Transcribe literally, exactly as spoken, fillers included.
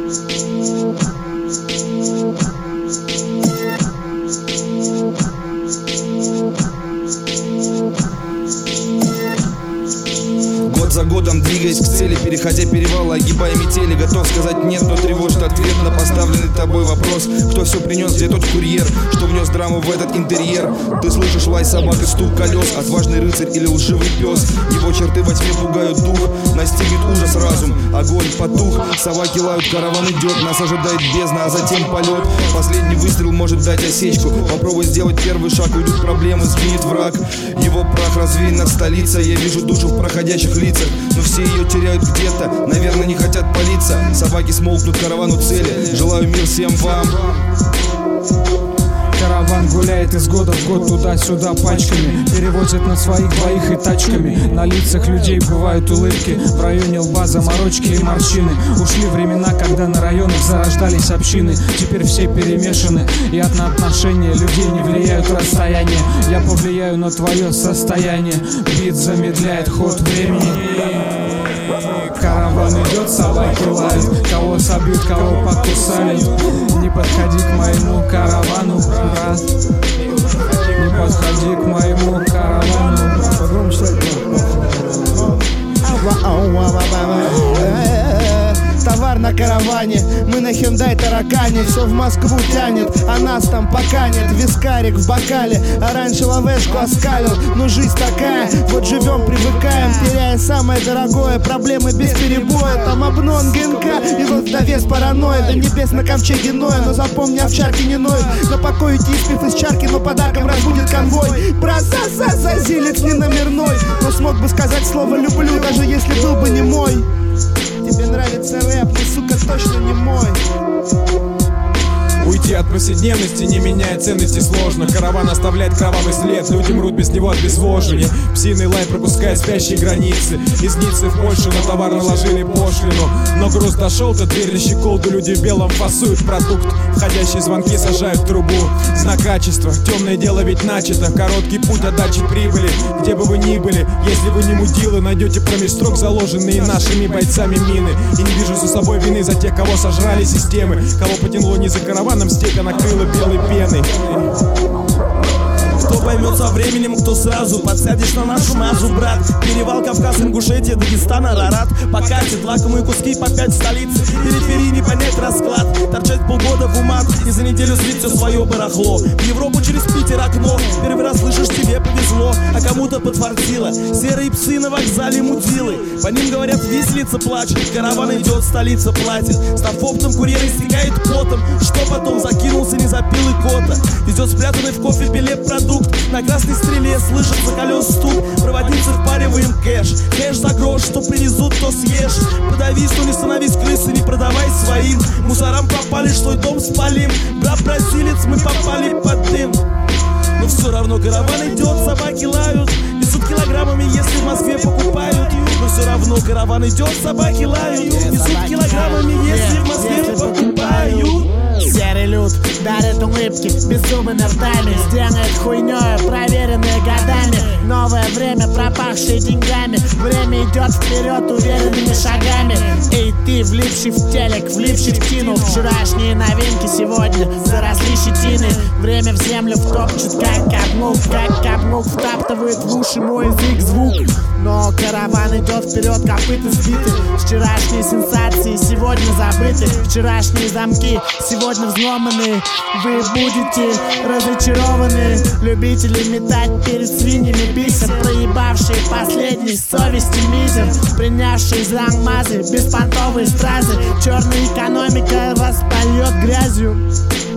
За годом, двигаясь к цели, переходя перевалы, огибая метели, готов сказать нет, но тревожит ответ на поставленный тобой вопрос. Кто все принес, где тот курьер, что внес драму в этот интерьер? Ты слышишь лай собак и стук колес, отважный рыцарь или лживый пес? Его черты во тьме пугают дух, настигнет ужас разум, огонь потух, собаки лают, караван идет, нас ожидает бездна, а затем полет. Последний выстрел может дать осечку, попробуй сделать первый шаг, уйдут проблемы, сгинет враг. Его прах развеян над столицей, я вижу душу в проходящих лицах, но все ее теряют где-то, наверное, не хотят палиться. Собаки смолкнут, караван у цели. Желаю мир всем вам. Караван гуляет из года в год туда-сюда пачками, перевозят на своих двоих и тачками. На лицах людей бывают улыбки, в районе лба заморочки и морщины. Ушли времена, когда на районах зарождались общины. Теперь все перемешаны, и от на отношения людей не влияют расстояния. Я повлияю на твое состояние, бит замедляет ход времени. Караван идет, собаки лают, кого собьют, кого покусают. Не подходи к моему каравану, брат. Не подходи к моему каравану. Товар на караване, мы на Hyundai таракане. Все в Москву тянет, а нас там пока нет. Вискарик в бокале, а раньше лавешку оскалил. Ну жизнь такая, вот живем, привыкаем, теряя самое дорогое. Проблемы без перебоя, там обнон генка. И вот довес паранойя, до небес на ковчеге Ноя. Но запомни, овчарки не ноют, на покой идти испив из чарки, но подарком разбудит конвой. Прозазазазилец не номерной, но смог бы сказать слово люблю, даже если был бы не мой. Тебе нравится рэп, но, сука, точно не мой. Уйти от повседневности, не меняя ценности, сложно. Караван оставляет кровавый след, люди мрут без него от обезвоживания. Псиный лай пропускает спящие границы. Из Ниццы в Польшу на товар наложили пошлину, но груз дошел, то дверь на щеколду. Люди в белом фасуют продукт, входящие звонки сажают в трубу. Знак качества, темное дело ведь начато. Короткий путь отдачи прибыли, где бы вы ни были. Если вы не мудилы, найдете промеж строк заложенные нашими бойцами мины. И не вижу за собой вины за тех, кого сожрали системы, кого потянуло не за караван, нам степь накрыла белой пеной. Кто поймет со временем, кто сразу. Подсядешь на нашу мазу, брат. Перевал Кавказ, Ингушетия, Дагестан, Арарат. Покатит лакомые куски по пять столиц. Периферии не понять расклад. Торчать полгода в умат и за неделю слить все свое барахло. В Европу через Питер окно. Первый раз слышишь, тебе повезло, а кому-то подфартило. Серые псы на вокзале мудилы. По ним говорят, виселица плачет. Караван идет, столица платит. Став оптом, курьер истекает потом. Что потом? Закинулся, не запил и кота. Везет спрятанный в кофе билет продукт. На красной стреле слышится колес стук. Проводницы впариваем кэш. Кэш за грош, что привезут, то съешь. Подавись, но не становись крысы, не продавай своим. Мусорам попали, что и дом спалим. Брат бразилец, мы попали под дым. Но все равно караван идет, собаки лают. Везут килограммами, если в Москве покупают. Но все равно караван идет, собаки лают. Везут килограммами, если в Москве покупают. Серый люд дарит улыбки беззубыми ртами, сделает хуйнёю, проверенные годами. Новое время, пропахшее деньгами. Время идет вперед уверенными шагами. Эй, ты, влипший в телек, влипший в тину. Вчерашние новинки сегодня заросли щетины. Время в землю втопчет, как капнул, как капнул. Втаптывает в уши мой язык звук. Но караван идет вперед, копыта сбиты. Вчерашние сенсации сегодня забыты. Вчерашние замки сегодня взломаны. Вы будете разочарованы. Любители метать перед свиньями бисер, проебавшие последней совести мизер, принявшие за алмазы беспонтовые стразы. Черная экономика вас польет грязью.